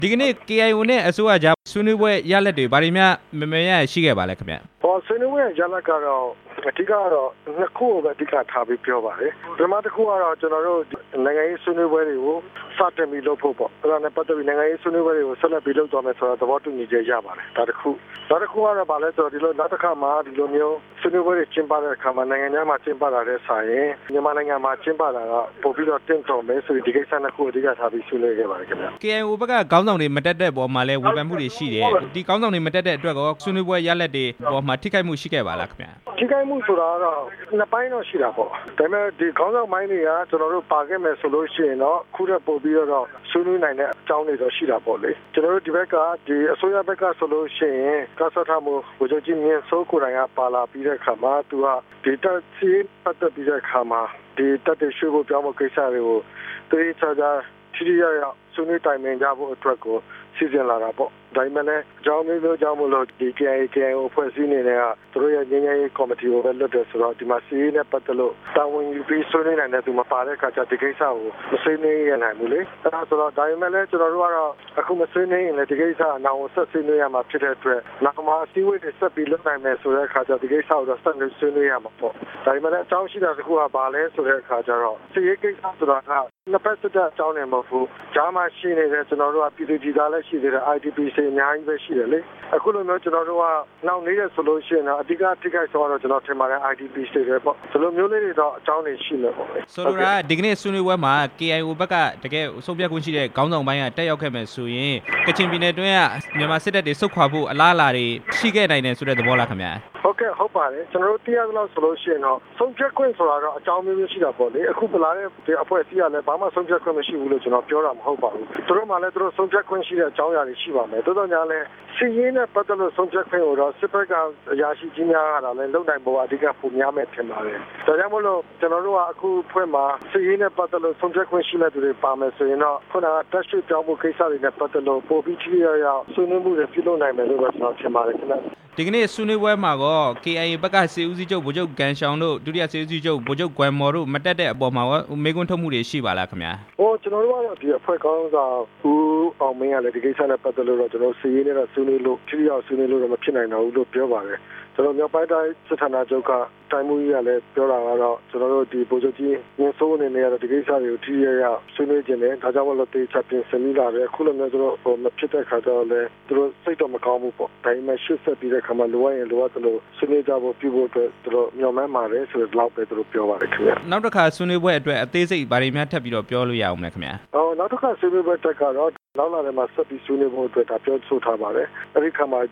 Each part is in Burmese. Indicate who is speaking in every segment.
Speaker 1: ဒီကနေ့ KIO နဲ့အစိုးရကြားဆွေးနွေးပွဲရလဒ်တွေဘာတွေများမမေရရှိခဲ့ပါလဲခင်ဗျ
Speaker 2: ဆွေးနွေးပွဲရလဒ်ကတော့အဓိကတော့နှစ်ခုပဲအဓိကထားပြီးပြောပါတယ်ပထမတစ်ခုကတော့ကျွန်တော်တို့နိုင်ငံရေးဆွေးနွေးပွဲတွေကိုစတင်ပြီးလုပ်ဖို့ပေါ့အဲ့ဒါနဲ့ပတ်သက်ပြီးနိုင်ငံရေးဆွေးနွေးပွဲတွေကိုဆက်လက်ပြီးလုပ်သွားမယ်ဆိုတော့သဘောတူညီချက်ရပါတယ်ဒါတစ်ခုနောက်တစ်ခုကတော့ဗာလဲဆိုတော့ဒီလိုနောက်တစ်ခါမှဒီလိုမျိုးဆွေးနွေးပွဲတွေကျင်းပတဲ့အခါမှာနိုင်ငံခြားမှာကျင်းပတာတဲ့ဆိုင်ရင်မြန်မာနိုင်ငံမှာကျင်းပတာကပို့ပြီးတော့တင့်တော်မယ်ဆိုပြီးဒီကိစ္စနှစ်ခုအဓိကထားပြီးဆွေးနွေးခဲ့ပါတယ်ခင်ဗျ
Speaker 1: KIO ဘက်ကခေါင်းဆောင်တွေမတက်တဲ့ပေါ်မှာလဲဝေဖန်မှုတွေရှိတယ်ဒီခေါင်းဆောင်တွေမတက်တဲ့အတွက်ကောဆွေးနွေးပွဲရလဒ်တွေပေါ်မှာထိခိုက်မှုရှိခဲ့ပါလားခင်ဗျ
Speaker 2: ထိခိုက်မှုဆိုတာကတော့နှစ်ပိုင်းတော့ရှိတာပေါ့ဒါပေမဲ့ဒီခေါင်းဆောင်ပိုင်းတွေကကျွန်တော်တို့ပါခဲ့မယ်ဆိုလို့ရှိရင်တော့ခုထက်ပိုပြီးတော့ဆွေးနွေးနိုင်တဲ့အကြောင်းတွေတော့ရှိတာပေါ့လေကျွန်တော်တို့ဒီဘက်ကဒီအစိုးရဘက်ကဆိုလို့ရှိရင်ကစားထားမှုဗိုလ်ချုပ်ကြီးမြင့်စိုးကိုယ်တိုင်ကပါလာပြီးတဲ့အခါမှာသူကဒီတက်စီပတ်သက်ပြီးတဲ့အခါမှာဒီတက်တဲ့ရွှေဖို့ပြောင်းဖို့ကိစ္စတွေကိုတတိချာချာထိထိရောက်ရောက်ဆွေးနွေးတိုင်ပင်ကြဖို့အတွက်ကိုစီစဉ်လာတာပေါ့ဒါပေမဲ့လည်းအကြောင်းမျိုးကြောင့်မလို့ဒီ KIO အဖွဲ့အစည်းနေနဲ့ကသူတို့ရဲ့ငြိမ်းချမ်းရေးကော်မတီကိုပဲလွတ်တယ်ဆိုတော့ဒီမှာစီးရေးနဲ့ပတ်သက်လို့တာဝန်ယူပြီးဆွေးနွေးနိုင်တဲ့သူမပါတဲ့အခါကျဒီကိစ္စကိုမဆွေးနွေးရနိုင်ဘူးလေအဲဒါဆိုတော့ဒါပေမဲ့လည်းကျွန်တော်တို့ကတော့အခုမဆွေးနွေးရင်လည်းဒီကိစ္စအနာကိုဆက်ဆွေးနွေးရမှာဖြစ်တဲ့အတွက်နောက်မှအစည်းအဝေးတွေဆက်ပြီးလုပ်နိုင်မယ်ဆိုတဲ့အခါကျဒီကိစ္စကိုတော့ဆက်ဆွေးနွေးရမှာပေါ့ဒါပေမဲ့လည်းအကြောင်းရှိတာတစ်ခုကဘာလဲဆိုတဲ့အခါကျတော့စီးရေးကိစ္စဆိုတာကနှစ်ဖက်စစ်တပ်အကြောင်းနဲ့မဟုတ်ဘူးဂျားမရှိနေတဲ့ကျွန်တော်တို့ကပြည်သူပြည်သားလည်းရှိသေးတယ် IDP တွေအများကြီးပဲရှိတယ်လေအခုလိုမျိုးကျွန်တော်တို့ကနောက်နေတဲ့ဆိုလို့ရှိရင်တော့အဓိကထိခိုက်ဆုံးတော့ကျွန်တော်ထင်ပါတယ် IDP တွေပဲပေါ့ဒီလိုမျိုးလေးတွေတော့အကြောင်းတွေရှိနေပေါ့
Speaker 1: ဆိုလိုတာဒီကနေ့ဆွေးနွေးပွဲမှာ KIO ဘက်ကတကယ်ဆုံးဖြတ်ခွင့်ရှိတဲ့ခေါင်းဆောင်ပိုင်းကတက်ရောက်ခဲ့မယ်ဆိုရင်ကချင်ပြည်နယ်တွင်းကမြန်မာစစ်တပ်တွေဆုတ်ခွာဖို့အလားအလာတွေရှိခဲ့နိုင်တယ်ဆိုတဲ့သဘောလားခင်ဗျာ
Speaker 2: ဟုတ်ကဲ့ဟုတ်ပါတယ်ကျွန်တော်တို့တရားသလောက်ဆိုလို့ရှိရင်တော့ဆုံးဖြတ်ခွင့်ဆိုတာတော့အကြောင်းမျိုးမျိုးရှိတာပေါ့လေအခုပလာတဲ့ဒီအဖွဲ့အစည်းကလည်းဘာမှဆုံးဖြတ်ခွင့်မရှိဘူးလို့ကျွန်တော်ပြောတာမဟုတ်ပါဘူးသူတို့မှလည်းသူတို့ဆုံးဖြတ်ခွင့်ရှိတဲ့အကြောင်းအရာတွေရှိပါမယ်တိုးတော့ညာလည်းစီးရင်နဲ့ပတ်သက်လို့ဆုံးဖြတ်ခွင့်ကိုတော့စစ်ဘက်ကအရာရှိကြီးများကလည်းလုံနိုင်ဖို့အဓိကပုံများမဲ့ထင်ပါတယ်ဒါကြောင့်မလို့ကျွန်တော်တို့ကအခုဖွဲ့မှာစီးရင်နဲ့ပတ်သက်လို့ဆုံးဖြတ်ခွင့်ရှိတဲ့သူတွေပါမယ်ဆိုရင်တော့ခုနကတက်ရှိပြောင်းမှုကိစ္စတွေနဲ့ပတ်သက်လို့ပိုပြီးထိရောက်ဆွေးနွေးမှုတွေပြုလုပ်နိုင်မယ်လို့ကျွန်တော်ထင်ပါတယ်ခင်ဗျ
Speaker 1: ဒီကနေ့ဆွေးနွေးပွဲမှာကော KIA ဘက်ကစေဦးစီးချုပ်ဗိုလ်ချုပ်ကန်ရှောင်တို့ဒုတိယစေဦးစီးချုပ်ဗိုလ်ချုပ်ကွမ်မော်တို့မတက်တဲ့အပေါ်မှာမေးခွန်းထုတ်မှုတွေရှိပါလားခင်ဗျာ
Speaker 2: ကျွန်တော်တို့ကတော့ဒီအဖွဲ့ကောင်းဆောင်ဦးအောင်မင်းကလည်းဒီကိစ္စနဲ့ပတ်သက်လို့တော့ကျွန်တော်စီးရင်နဲ့ဆွေးနွေးလို့ထိရောက်ဆွေးနွေးလို့တော့မဖြစ်နိုင်တော့ဘူးလို့ပြောပါတယ်ကျွန်တော်မြောက်ပိုင်းတိုင်းစစ်ဌာနချုပ်ကတိုင်းမှုကြီးကလည်းပြောတာကတော့ကျွန်တော်တို့ဒီဗိုလ်ချုပ်ကြီးမြင့်စိုးအနေနဲ့ကတော့ဒီကိစ္စတွေကိုထိရောက်ဆွေးနွေးခြင်းနဲ့ဒါကြောင့်မလို့တေချာပြင်ဆင်မိလာတယ်အခုလိုမျိုးကျွန်တော်မဖြစ်တဲ့ခါကျတော့လည်းသူတို့စိတ်တော့မကောင်းဘူးပေါ့ဒါပေမဲ့ရှေ့ဆက်ပြီးတဲ့ခါမှာလိုအပ်ရင်လိုအပ်သလိုဆွေးနွေးကြဖို့ပြုဖို့အတွက်သူတို့မျှော်မှန်းပါတယ်ဆိုတော့လောက်ပဲသူတို့ပြောပါတယ်ခင်ဗျ
Speaker 1: နောက်တစ်ခါဆွေးနွေးပွဲအတွက်အသေးစိတ်ဘာတွေများထပ်ပြီးတော့ပြောလို့ရအောင်လဲခင်ဗျာ
Speaker 2: နောက်တစ်ခါဆွေးနွေးပွဲတက်ကတော့နောက်လာတဲ့မှာဆက်ပြီးဆွေးနွေးဖို့အတွက်ဒါပြောဆိုထားပါတယ်အဲဒီခါမှာ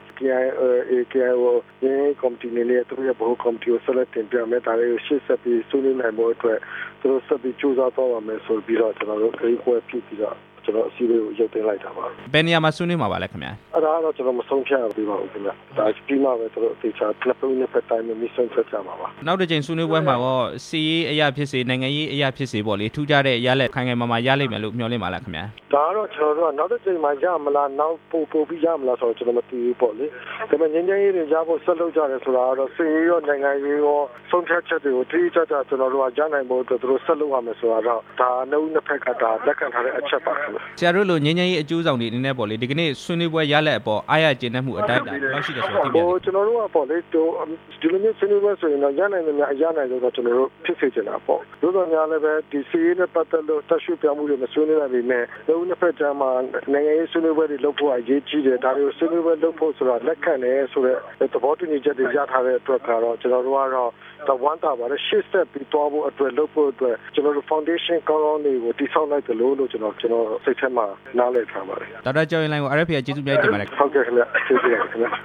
Speaker 2: KIO ရင်းကော်မတီနေနဲ့သူတို့ရဲ့ဘိုးကော်မတီကိုဆက်လက်တင်ပြမယ်ဒါတွေကိုရှေ့ဆက်ပြီးဆွေးနွေးနိုင်ဖို့အတွက်သူတို့ဆက်ပြီးကြိုးစားသွားပါမယ်ဆိုပြီးတော့ကျွန်တော်တို့ကြေကွဲပြပြီးတော့ကျွန်တော်အစည်းအဝေးကိုရုပ်သိမ်းလိုက်တာပါ
Speaker 1: ဘယ်နေရာမှာဆွေးနွေးမှာပါလဲခင်ဗျာ
Speaker 2: အဲ့ဒါတော့ကျွန်တော်မဆုံးဖြတ်ဘူးပါဘူးခင်ဗျာဒါပြီးမှပဲကျွန်တော်တေချာနှစ်ပုံနှစ်ဖက်တိုင်းမှာဆုံးဖြတ်ကြမှာပါ
Speaker 1: နောက်တစ်ချိန်ဆွေးနွေးပွဲမှာတော့စီရေးအရာဖြစ်စေနိုင်ငံရေးအရာဖြစ်စေပေါ့လေထူးခြားတဲ့ရလက်ခိုင်ခိုင်မာမာရလိမ့်မယ်လို့မျှော်လင့်ပါလားခင်ဗျာ
Speaker 2: ဒါကတော့ကျွန်တော်တို့ကနောက်တစ်ချိန်မှာရမလားနောက်ပို့ပြီးရမလားဆိုတော့ကျွန်တော်မသိဘူးပေါ့လေဒါပေမဲ့ငင်းငင်းရေးတွေရဖို့ဆက်လုပ်ကြတယ်ဆိုတာကတော့စီရေးရောနိုင်ငံရေးရောဆုံးဖြတ်ချက်တွေကိုတိကျကျကျွန်တော်တို့ကရနိုင်ဖို့အတွက်သူတို့ဆက်လုပ်ရမယ်ဆိုတာတော့ဒါနှုတ်နှစ်ဖက်ကဒါလက်ခံထားတဲ့အချက်ပါခင်ဗျာ
Speaker 1: ဆရာတို့လိုငင်းငင်းရေးအကျိုးဆောင်တွေအနေနဲ့ပေါ့လေဒီကနေ့ဆွေးနွေးပွဲရလက်အပေါ်အားရကျေနပ်မှုအတိုင်းအတာဘယ်လောက်ရှိတယ်ဆိုတော့သိပြ
Speaker 2: ကျွန်တော်တို့ကပေါ့လေဒီလိုမျိုးဆွေးနွေးပွဲဆိုရင်တော့ရနိုင်တယ်များအရနိုင်လို့တော့ကျွန်တော်တို့ဖြစ်စေချင်တာပေါ့သို့တော်များလည်းပဲဒီစီးရေးနဲ့ပတ်သက်လို့တက်ရှိပြောင်းမှုတွေမဆွေးနွေးနိုင်ပေမဲ့လုံးနှစ်ဖက်ကြားမှာနိုင်ငံရေးဆွေးနွေးပွဲတွေလုပ်ဖို့အရေးကြီးတယ်ဒါတွေကိုဆွေးနွေးပွဲလုပ်ဖို့ဆိုတာလက်ခံတယ်ဆိုတဲ့သဘောတူညီချက်တွေရထားတဲ့အတွက်ကတော့ကျွန်တော်တို့ကတော့တဝန်တာပါလေရှေ့ဆက်ပြီးတော့ဖို့အတွက်လုပ်ဖို့အတွက်ကျွန်တော်တို့ foundation ကောင်းကောင်းတွေကိုတည်ဆောက်လိုက်တယ်လို့ကျွန်တော်စိတ်ထဲမှာနားလည်ထားပါတယ်
Speaker 1: ဒေါက်တာကျော်ရင်လိုင်ကို RFA ကျေးဇူးများတင်ပါတယ်
Speaker 2: ဟုတ်ကဲ့ခင်ဗျာကျေးဇူးပါခင်ဗျာ